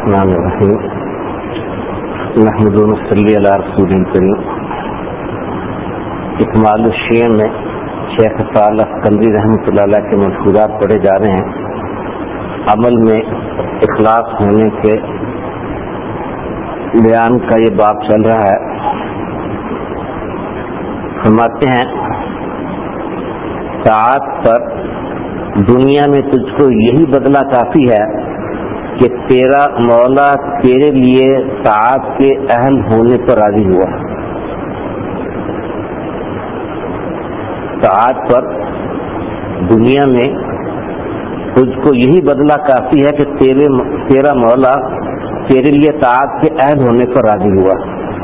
الرحمن الرحیم نحمد و نصلی علی رسول کریم. اکمال الشیعہ میں شیخ صالح قندری رحمۃ اللہ علیہ کے ملفوظات پڑھے جا رہے ہیں. عمل میں اخلاص ہونے کے بیان کا یہ باب چل رہا ہے. فرماتے ہیں طاعت پر دنیا میں تجھ کو یہی بدلہ کافی ہے کہ تیرا مولا تیرے لیے طاعت کے اہل ہونے پر راضی ہوا. طاعت پر دنیا میں تجھ کو یہی بدلہ کافی ہے کہ تیرا مولا تیرے لیے طاعت کے اہل ہونے پر راضی ہوا.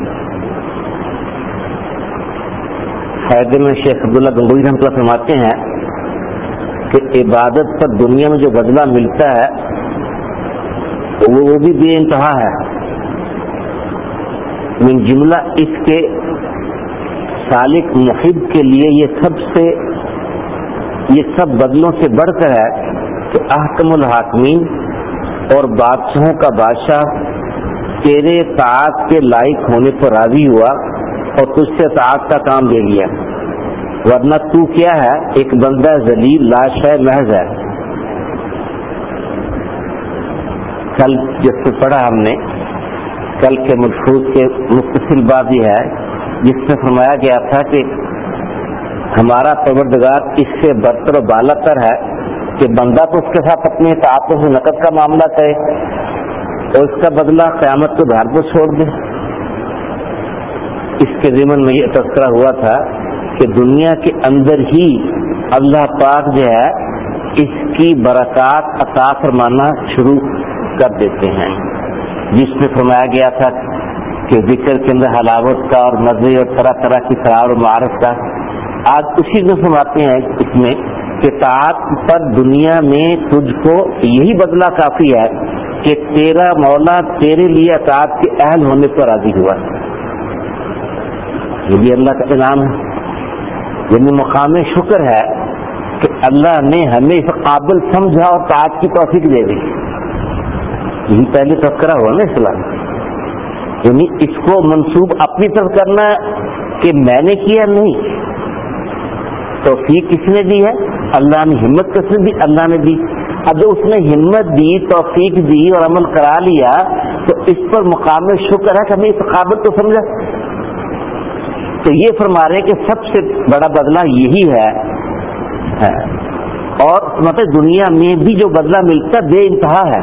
فائدے میں شیخ عبداللہ گنگوئی رحمۃ اللہ فرماتے ہیں کہ عبادت پر دنیا میں جو بدلہ ملتا ہے وہ بھی بے انتہا ہے. من جملہ اس کے سالک محب کے لیے یہ سب بدلوں سے بڑھ کر ہے کہ احکم الحاکمین اور بادشاہوں کا بادشاہ تیرے طاعت کے لائق ہونے پر راضی ہوا اور تجھ سے طاعت کا کام لے لیا. ورنہ تو کیا ہے؟ ایک بندہ ذلیل لاش ہے، محض ہے. کل جس سے پڑھا ہم نے کل کے ملفوظ کے مختصر بات یہ ہے جس میں فرمایا گیا تھا کہ ہمارا پروردگار اس سے برتر و بالا تر ہے کہ بندہ تو اس کے ساتھ اپنے تعاطف و نقد کا معاملہ کرے اور اس کا بدلہ قیامت کو دھار پر چھوڑ دے. اس کے ضمن میں یہ تذکرہ ہوا تھا کہ دنیا کے اندر ہی اللہ پاک جو ہے اس کی برکات عطا فرمانا شروع کر دیتے ہیں، جس میں فرمایا گیا تھا کہ ذکر کے اندر حلاوت کا اور مزے اور طرح طرح کی سرار و معارف کا. آج اسی میں فرماتے ہیں اس میں کہ طاعت پر دنیا میں تجھ کو یہی بدلہ کافی ہے کہ تیرا مولا تیرے لیے اطاعت کے اہل ہونے پر راضی ہوا. یہ بھی اللہ کا انعام ہے. یعنی مقام شکر ہے کہ اللہ نے ہمیں اس قابل سمجھا اور طاعت کی توفیق دے دی. یہی پہلے تذکرہ ہوا نا اسلام. یعنی اس کو منسوب اپنی طرف کرنا کہ میں نے کیا نہیں. توفیق کس نے دی ہے؟ اللہ نے. ہمت کس نے دی؟ اللہ نے دی. اب جو اس نے ہمت دی، توفیق دی اور عمل کرا لیا تو اس پر مقام شکر ہے کہ ہمیں اس قابل تو سمجھا. تو یہ فرما رہے ہیں کہ سب سے بڑا بدلہ یہی ہے. اور مطلب دنیا میں بھی جو بدلہ ملتا بے انتہا ہے.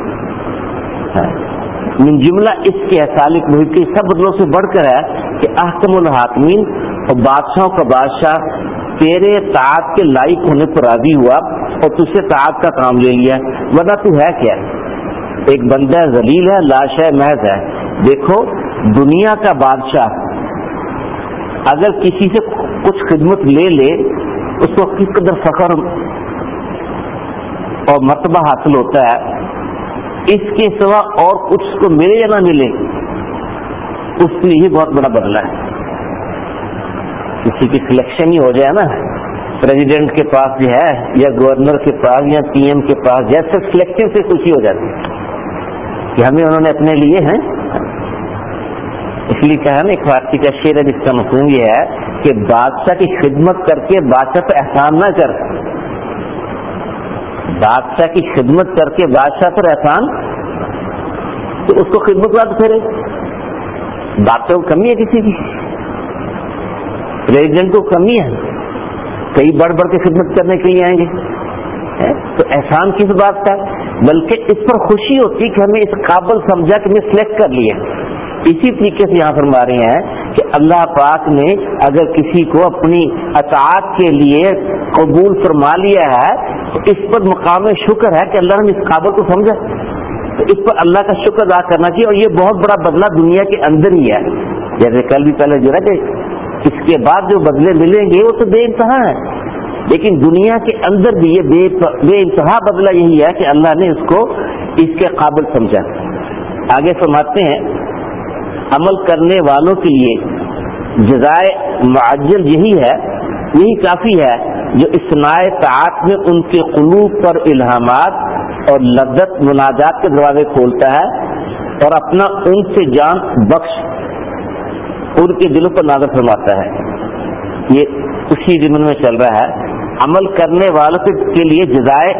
من جملہ اس کے سالک محب کے سب بدلوں سے بڑھ کر ہے کہ احکم الحاکمین اور بادشاہوں کا بادشاہ تیرے طاعت کے لائق ہونے پر راضی ہوا اور تجھ سے طاعت کا کام لے لیا. ورنہ تو ہے کیا؟ ایک بندہ ذلیل ہے، لاش ہے، محض ہے. دیکھو دنیا کا بادشاہ اگر کسی سے کچھ خدمت لے لے اس کو کس قدر فخر اور مرتبہ حاصل ہوتا ہے. اس کے سوا اور کچھ اس کو ملے یا نہ ملے اس کے لیے بہت بڑا بدلہ ہے. کسی کی سلیکشن ہی ہو جائے نا، پریزیڈنٹ کے پاس جو ہے یا گورنر کے پاس یا پی ایم کے پاس، جیسے سلیکشن سے خوشی ہو جاتی ہے کہ ہمیں انہوں نے اپنے لیے ہیں. اس لیے کہا نا ایک فارسی کا شعر ہے جس کا مفہوم یہ ہے کہ بادشاہ کی خدمت کر کے بادشاہ پر احسان نہ کر. بادشاہ کی خدمت کر کے بادشاہ پر احسان تو اس کو خدمت بات پھیرے. بادشاہ کو کمی ہے کسی کی؟ پریزیڈنٹ کو کمی ہے؟ کئی بڑھ بڑھ کے خدمت کرنے کے لیے آئیں گے تو احسان کس بات کا؟ بلکہ اس پر خوشی ہوتی کہ ہمیں اس قابل سمجھا کہ ہمیں سلیکٹ کر لیا. اسی طریقے سے یہاں فرما رہے ہیں کہ اللہ پاک نے اگر کسی کو اپنی اطاعت کے لیے قبول فرما لیا ہے تو اس پر مقام شکر ہے کہ اللہ نے اس قابل کو سمجھا. تو اس پر اللہ کا شکر ادا کرنا چاہیے. اور یہ بہت بڑا بدلہ دنیا کے اندر ہی ہے. جیسے کل بھی پہلے جو ہے کہ اس کے بعد جو بدلے ملیں گے وہ تو بے انتہا ہے، لیکن دنیا کے اندر بھی یہ بے انتہا بدلہ یہی ہے کہ اللہ نے اس کو اس کے قابل سمجھا. آگے فرماتے ہیں عمل کرنے والوں کے لیے جزائے معجل یہی کافی ہے جو اصناع طاعت میں ان کے قلوب پر الہامات اور لذت مناجات کے دروازے کھولتا ہے اور اپنا ان سے جان بخش ان کے دلوں پر نازل فرماتا ہے. یہ اسی ضمن میں چل رہا ہے. عمل کرنے والوں کے لیے جزائے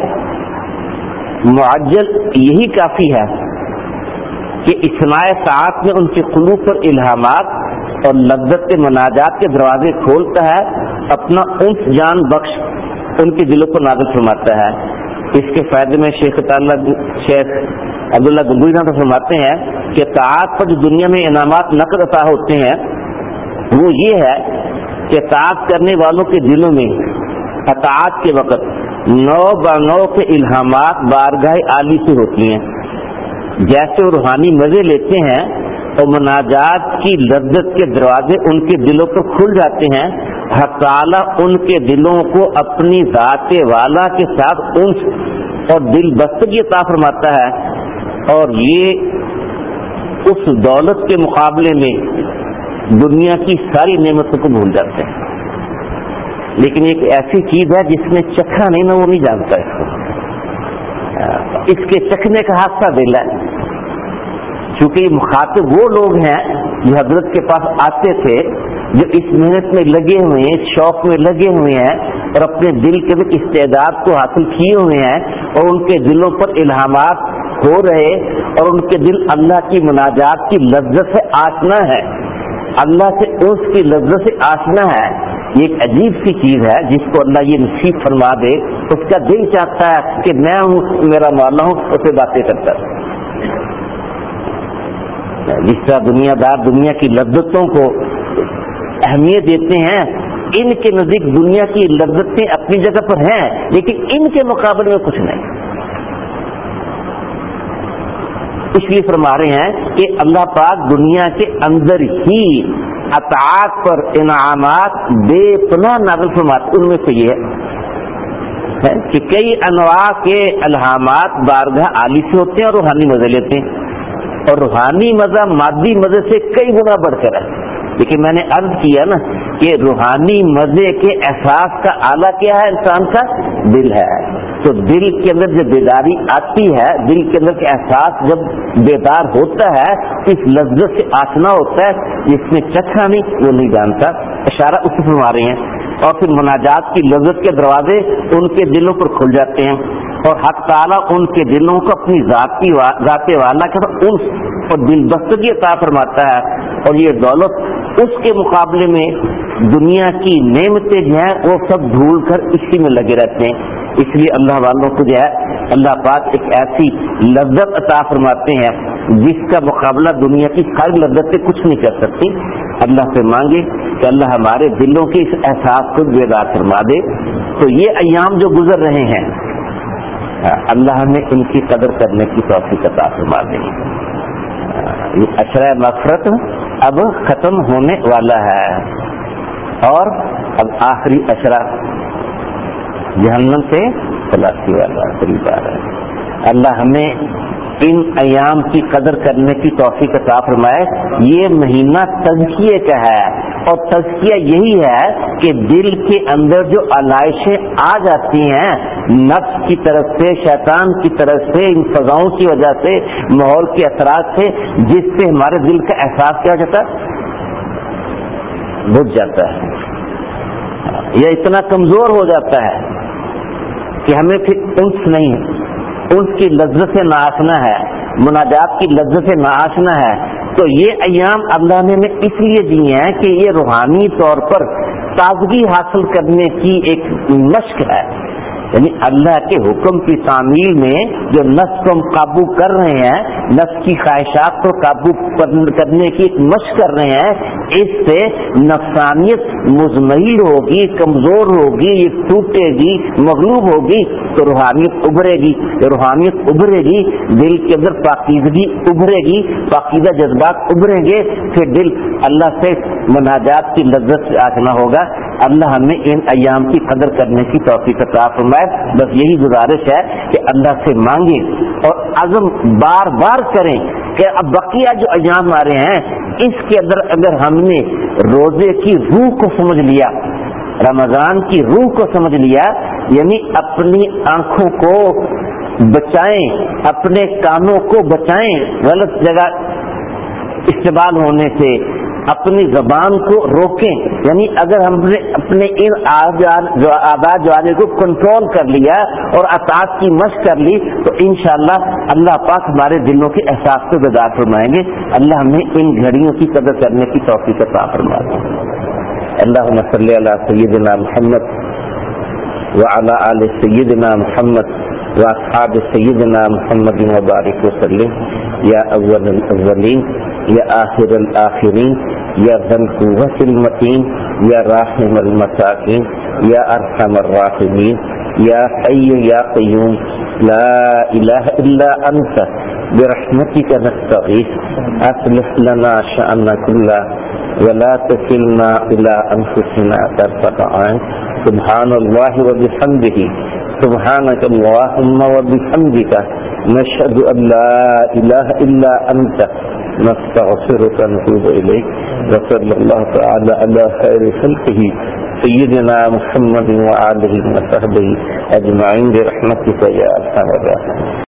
معجل یہی کافی ہے کہ اسماء طاعت میں ان کے قلوب پر الہامات اور لذت مناجات کے دروازے کھولتا ہے, اپنا انس جان بخش ان کے دلوں پر نازل فرماتا ہے. اس کے فائدے میں شیخ عبداللہ گنگوئی رحمۃ اللہ فرماتے ہیں کہ طاعت پر جو دنیا میں انعامات نقد عطا ہوتے ہیں وہ یہ ہے کہ طاعت کرنے والوں کے دلوں میں اطاعت کے وقت نو بنو کے الہامات بارگاہ عالی سے ہوتی ہیں. جیسے وہ روحانی مزے لیتے ہیں اور مناجات کی لذت کے دروازے ان کے دلوں پر کھل جاتے ہیں, حق تعالیٰ ان کے دلوں کو اپنی ذات والا کے ساتھ انس اور دل بستگی عطا فرماتا ہے, اور یہ اس دولت کے مقابلے میں دنیا کی ساری نعمتوں کو بھول جاتے ہیں. لیکن ایک ایسی چیز ہے جس نے چکھا نہیں نا وہ نہیں جانتا اس کو, اس کے چکھنے کا حادثہ دل ہے. چونکہ یہ مخاطب وہ لوگ ہیں جو حضرت کے پاس آتے تھے, جو اس محنت میں لگے ہوئے ہیں, شوق میں لگے ہوئے ہیں اور اپنے دل کے بھی استعداد کو حاصل کیے ہوئے ہیں, اور ان کے دلوں پر الہامات ہو رہے اور ان کے دل اللہ کی مناجات کی لذت سے آشنا ہے, اللہ سے اس کی لذت سے آشنا ہے. یہ ایک عجیب سی چیز ہے جس کو اللہ یہ نصیب فرما دے. اس کا دل چاہتا ہے کہ میں ہوں, میرا مولا ہوں, اس سے باتیں کرتا ہے. جس طرح دنیا دار دنیا کی لذتوں کو اہمیت دیتے ہیں, ان کے نزدیک دنیا کی لذتیں اپنی جگہ پر ہیں لیکن ان کے مقابلے میں کچھ نہیں. اس لیے فرما رہے ہیں کہ اللہ پاک دنیا کے اندر ہی اطاعت پر انعامات بے پناہ نازل فرماتے. ان میں سے یہ ہے کہ کئی انواع کے الہامات بارگاہ عالی سے ہوتے ہیں اور روحانی مزے لیتے ہیں, اور روحانی مزہ مادی مزے سے کئی گنا بڑھ کر ہے. لیکن میں نے عرض کیا نا کہ روحانی مزے کے احساس کا آلہ کیا ہے, انسان کا دل ہے. تو دل کے اندر جب بیداری آتی ہے, دل کے اندر کا احساس جب بیدار ہوتا ہے, اس لذت سے آشنا ہوتا ہے. جس نے چکھا نہیں وہ نہیں جانتا. اشارہ اس سے فرما رہے ہیں. اور پھر مناجات کی لذت کے دروازے ان کے دلوں پر کھل جاتے ہیں, اور حق تعالیٰ ان کے دلوں کو اپنی ذات والا کے انس اور دل بستگی عطا فرماتا ہے. اور یہ دولت اس کے مقابلے میں دنیا کی نعمتیں جو ہیں وہ سب بھول کر اسی میں لگے رہتے ہیں. اس لیے اللہ والوں کو جو ہے اللہ پاک ایک ایسی لذت عطا فرماتے ہیں جس کا مقابلہ دنیا کی ساری لذتیں کچھ نہیں کر سکتی. اللہ سے مانگے کہ اللہ ہمارے دلوں کے اس احساس کو بیدار فرما دے. تو یہ ایام جو گزر رہے ہیں اللہ ہمیں ان کی قدر کرنے کی توفیق عطا فرما دے. یہ عشرہ مغفرت اب ختم ہونے والا ہے, اور اب آخری عشرہ جہنم سے خلاصی والا قریب آ رہا ہے. اللہ ہمیں ان ایام کی قدر کرنے کی توفیق عطا فرمائے. یہ مہینہ تزکیے کا ہے, اور تزکیہ یہی ہے کہ دل کے اندر جو علائشیں آ جاتی ہیں نفس کی طرف سے, شیطان کی طرف سے, ان فضاؤں کی وجہ سے, ماحول کے اثرات سے, جس سے ہمارے دل کا احساس کیا جاتا ہے, بجھ جاتا ہے, یا اتنا کمزور ہو جاتا ہے کہ ہمیں پھر انس نہیں ہے, انس کی لذت سے ناآشنا ہے, مناجات کی لذت سے ناآشنا ہے. تو یہ ایام اللہ نے اس لیے دیے ہیں کہ یہ روحانی طور پر تازگی حاصل کرنے کی ایک مشق ہے. یعنی اللہ کے حکم کی تعمیل میں جو نفس کو ہم قابو کر رہے ہیں, نفس کی خواہشات کو قابو کرنے کی ایک مشق کر رہے ہیں, اس سے نفسانیت مزمحل ہوگی, کمزور ہوگی, یہ ٹوٹے گی, مغلوب ہوگی, تو روحانیت ابھرے گی. روحانیت ابھرے گی, دل کے اندر پاکیزگی ابھرے گی, پاکیزہ جذبات ابھریں گے, پھر دل اللہ سے مناجات کی لذت سے آشنا ہوگا. اللہ ہمیں ان ایام کی قدر کرنے کی توفیق عطا فرمائے. بس یہی گزارش ہے کہ اللہ سے مانگیں اور عزم بار بار کریں کہ اب بقیہ جو ایام آ رہے ہیں اس کے اندر اگر ہم نے روزے کی روح کو سمجھ لیا, رمضان کی روح کو سمجھ لیا, یعنی اپنی آنکھوں کو بچائیں، اپنے کانوں کو بچائیں غلط جگہ استعمال ہونے سے، اپنی زبان کو روکیں. یعنی اگر ہم نے اپنے ان آزاد جوارح کو کنٹرول کر لیا اور اطاعت کی مشق کر لی تو انشاءاللہ اللہ پاک ہمارے دلوں کے احساس کو بیدار فرمائیں گے. اللہ ہمیں ان گھڑیوں کی قدر کرنے کی توفیق عطا فرمائے. اللہم صلی علی سیدنا محمد وعلی آل سیدنا محمد واصحاب سیدنا محمد وبارک وسلم. یا اول الاولین، یا آخر الآخرین، یا ذی القوة المتین، یا راحم المساکین، یا ارحم الراحمین، یا حی یا قیوم، لا الہ الا انت برحمتک نستغیث اصلح لنا شأننا کلہ ولا تکلنا الى انفسنا طرفۃ عین. سبحان اللہ وبحمدہ، سبحانک اللہم وبحمدک، نشہد ان لا الہ الا انت، نستغفرک ونتوب الیک. وصلی اللہ تعالی علی خیر خلقہ سیدنا محمد وآلہ وصحبہ اجمعین برحمتک یا ارحم الراحمین.